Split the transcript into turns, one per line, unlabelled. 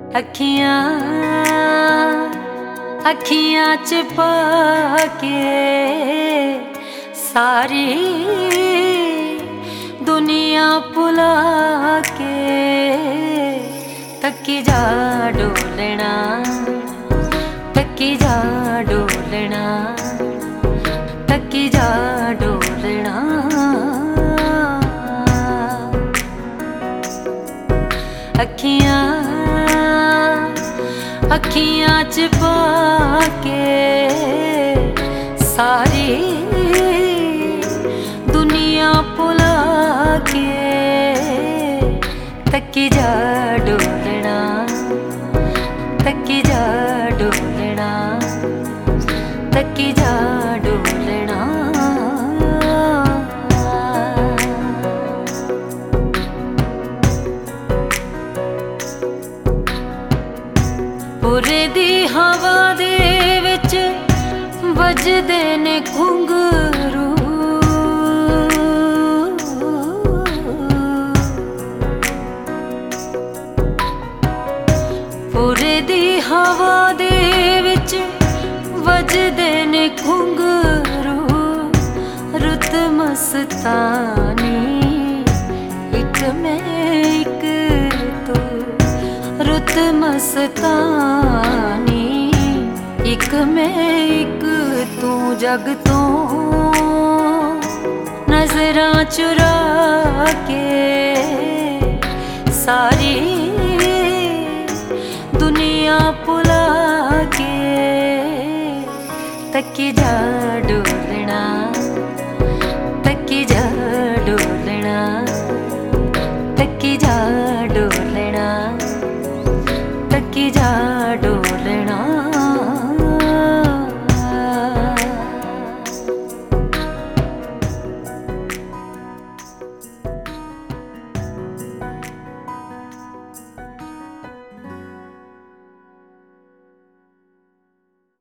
अखियां अखियां च पाके सारी दुनिया भुला के तकी जा डोलना, तकी जा डोलना, तकी जा डोलना। अखियां अखियां च पाके सारी दुनिया भुला के तकी जा डोलना, तकी जा डोलना, तकी जा डोलना। पुरे दी हवा दे विच वजदे ने घुंघरू, पुरे दी हवा दे विच वजदे ने घुंघरू। रुत मस्तानी इक मैं इक तू, रुत मस्तानी इक मैं इक तू। जग तो नजरां चुरा के सारी दुनिया भुला के तकी जा डोलना, तकी जा डोलना, तकी जा डोलना, तकी जा डोलना।